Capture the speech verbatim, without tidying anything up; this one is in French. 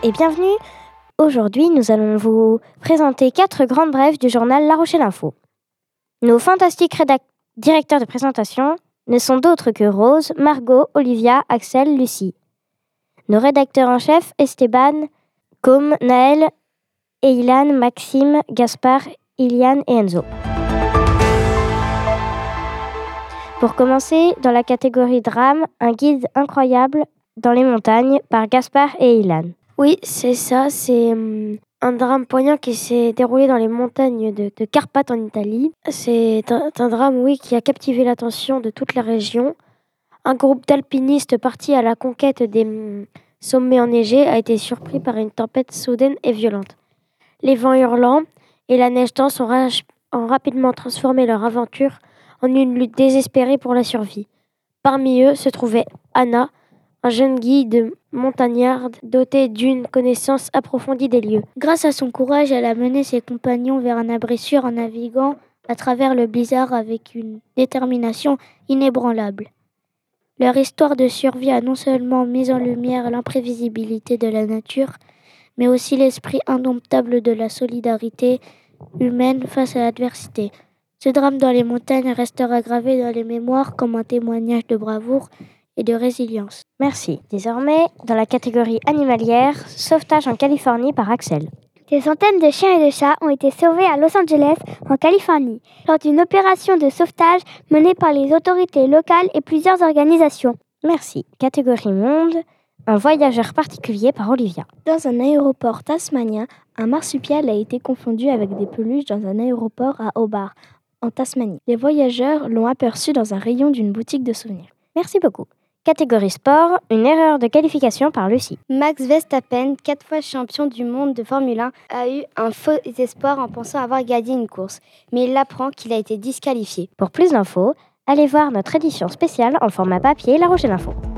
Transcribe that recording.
et bienvenue. Aujourd'hui, nous allons vous présenter quatre grandes brèves du journal La Rochelle Info. Nos fantastiques rédac- directeurs de présentation ne sont d'autres que Rose, Margot, Olivia, Axel, Lucie. Nos rédacteurs en chef, Esteban, Com, Naël, Eilan, Maxime, Gaspard, Iliane et Enzo. Pour commencer, dans la catégorie drame, un guide incroyable dans les montagnes par Gaspard et Eilan. Oui, c'est ça, c'est hum, un drame poignant qui s'est déroulé dans les montagnes de, de Carpates en Italie. C'est un, un drame, oui, qui a captivé l'attention de toute la région. Un groupe d'alpinistes partis à la conquête des hum, sommets enneigés a été surpris par une tempête soudaine et violente. Les vents hurlants et la neige dense ont, ra- ont rapidement transformé leur aventure en une lutte désespérée pour la survie. Parmi eux se trouvait Anna, un jeune guide montagnarde doté d'une connaissance approfondie des lieux. Grâce à son courage, elle a mené ses compagnons vers un abri sûr en naviguant à travers le blizzard avec une détermination inébranlable. Leur histoire de survie a non seulement mis en lumière l'imprévisibilité de la nature, mais aussi l'esprit indomptable de la solidarité humaine face à l'adversité. Ce drame dans les montagnes restera gravé dans les mémoires comme un témoignage de bravoure et de résilience. Merci. Désormais, dans la catégorie animalière, sauvetage en Californie par Axel. Des centaines de chiens et de chats ont été sauvés à Los Angeles, en Californie, lors d'une opération de sauvetage menée par les autorités locales et plusieurs organisations. Merci. Catégorie monde, un voyageur particulier par Olivia. Dans un aéroport tasmanien, un marsupial a été confondu avec des peluches dans un aéroport à Hobart, en Tasmanie. Les voyageurs l'ont aperçu dans un rayon d'une boutique de souvenirs. Merci beaucoup. Catégorie sport, une erreur de qualification par Lucie. Max Verstappen, quatre fois champion du monde de Formule un, a eu un faux espoir en pensant avoir gagné une course. Mais il apprend qu'il a été disqualifié. Pour plus d'infos, allez voir notre édition spéciale en format papier La Rochelle Info.